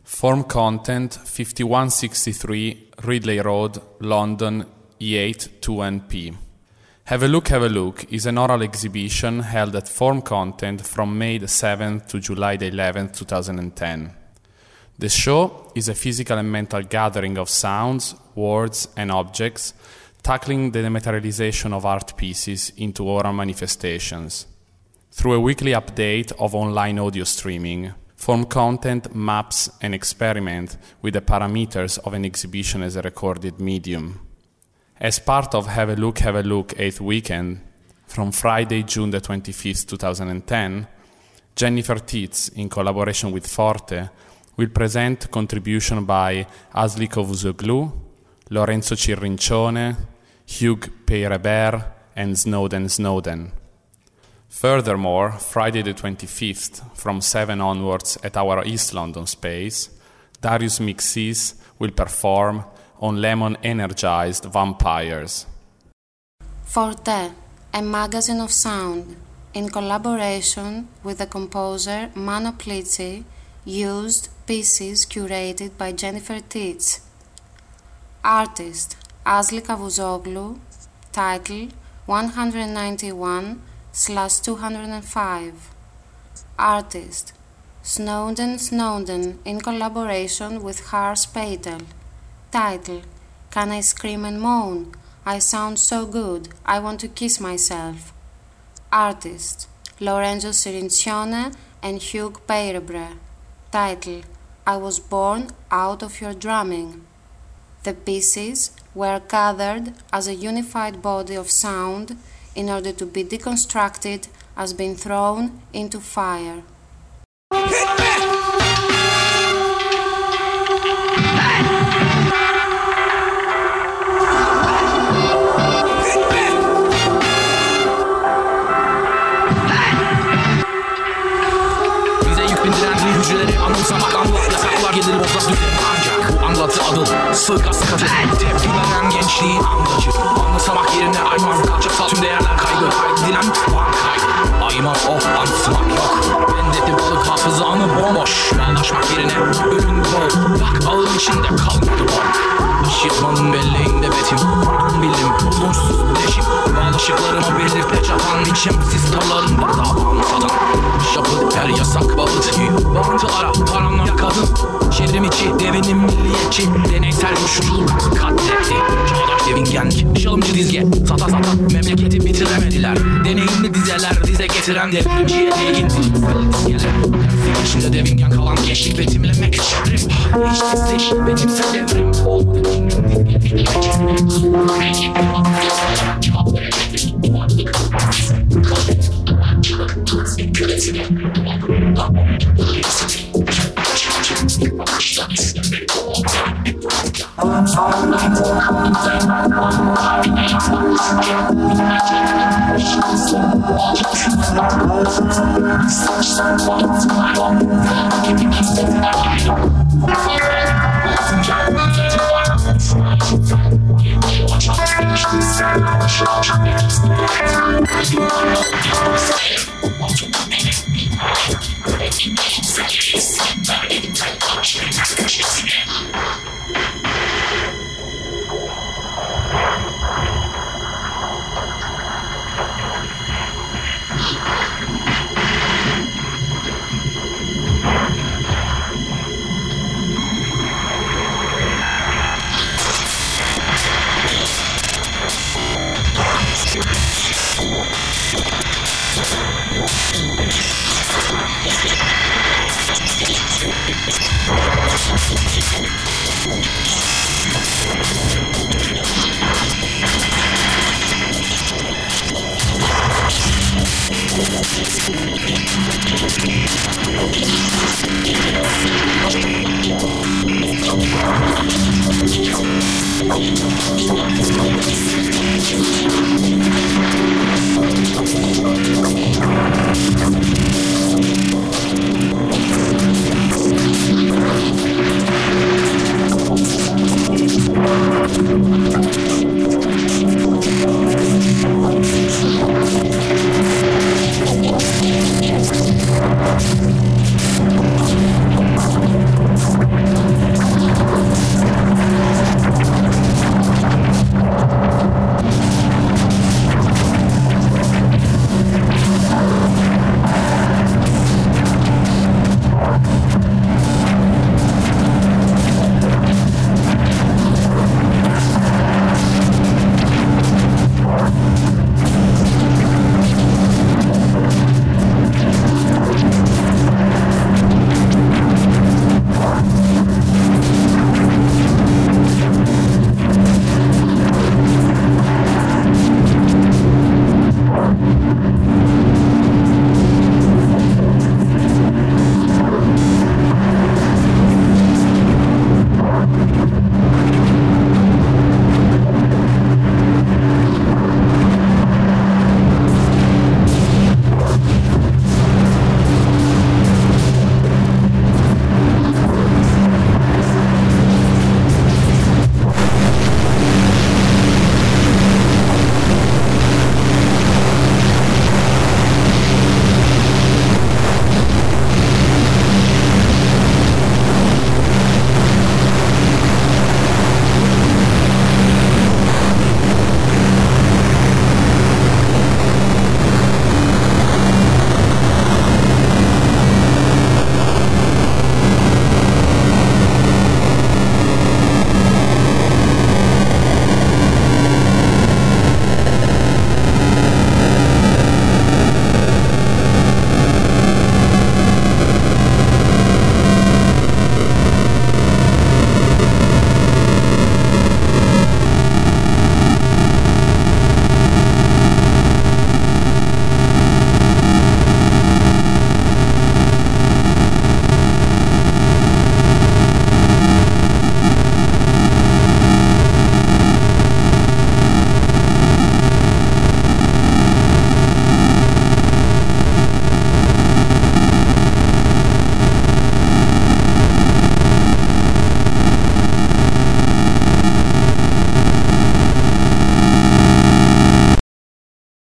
Form Content 5163 Ridley Road, London, E8 2NP. Have a Look is an oral exhibition held at Form Content from May the 7th to July the 11th, 2010. The show is a physical and mental gathering of sounds, words, and objects, tackling the dematerialization of art pieces into oral manifestations. Through a weekly update of online audio streaming, Form Content maps and experiment with the parameters of an exhibition as a recorded medium. As part of Have a Look 8th weekend, from Friday, June the 25th, 2010, Jennifer Teets, in collaboration with Forte, will present contribution by Asli Cavusoglu, Lorenzo Cirrincione, Hugh Peyrebert, and Snowden. Furthermore, Friday the 25th, from 7 onwards at our East London space, Darius Mixis will perform on Lemon Energized Vampires. Forte, a magazine of sound, in collaboration with the composer Mano Plizzi, used pieces curated by Jennifer Teets. Artist Asli Cavusoglu. Title 191/205. Artist Snowden in collaboration with Hars Patel. Title Can I Scream and Moan? I sound so good, I want to kiss myself. Artist Lorenzo Cirrincione and Hugh Peyrebert. Title I Was Born Out of Your Drumming. The pieces were gathered as a unified body of sound in order to be deconstructed as being thrown into fire. Hücreleri anımsamak anlat yasaklar gelir bozlar düzen ancak bu anlatı adıl sıka sıkıcı tepki veren gençliğin amacı anımsamak yerine ayman kaçaksal tüm değerler kaygı kaydedilen van kaydı ayman anımsamak yok bendetli balık hafızanı bomboş bağlaşmak yerine önün bol bak ağın içinde kalmadı bol Işıkmanın belleğinde betim Bildim bulunsuz bileşim Bağlaşıklarıma belirte çatan biçimsiz dallarım var daha bağımsadan Şapık her yasak bağıt Bağıntılara paranlar kadın Çevrim içi devinim milliyetçi Deneysel coşuculuk katletti Çağdaş devingenlik şalımcı dizge Sata sata memleketi bitiremediler Deneyimli dizeler dize getiren devrimciye değin Dizgeler içinde devingen kalan gençlik betimlemek çevrim Hiç betimsel devrim olmadı